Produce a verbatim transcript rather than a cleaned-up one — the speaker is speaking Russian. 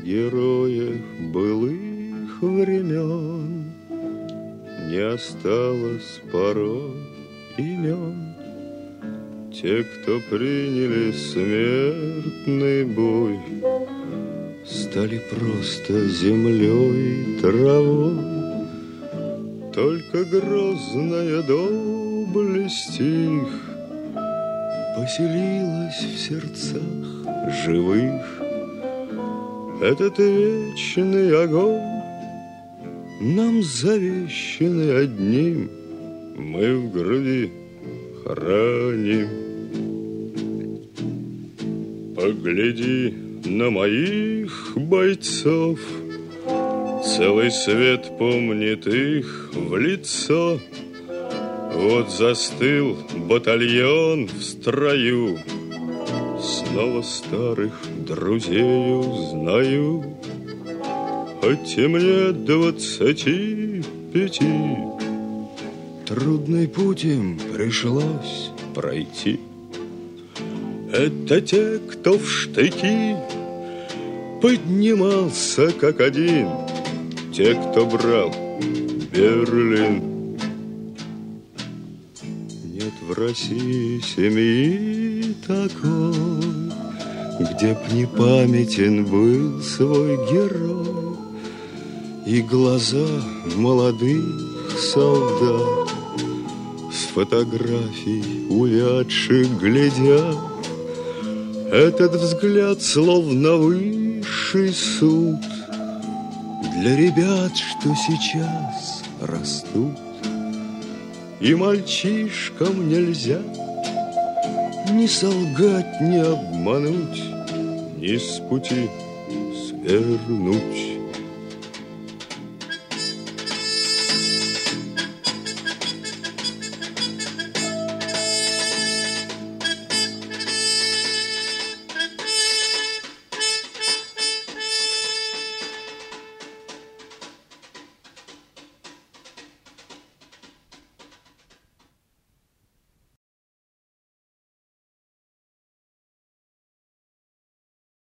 героев былых времен не осталось порой имен. Те, кто приняли смертный бой, стали просто землей и травой. Только грозная доблесть их поселилась в сердцах живых. Этот вечный огонь нам завещанный одним мы в груди храним. Погляди на моих бойцов, целый свет помнит их в лицо. Вот застыл батальон в строю, снова старых друзей узнаю. Хоть и мне двадцати пяти, трудный путь им пришлось пройти. Это те, кто в штыки поднимался как один, те, кто брал Берлин. Нет в России семьи такой, где б не памятен был свой герой. И глаза молодых солдат с фотографий увядших глядят. Этот взгляд словно высший суд для ребят, что сейчас растут. И мальчишкам нельзя ни солгать, ни обмануть, ни с пути свернуть.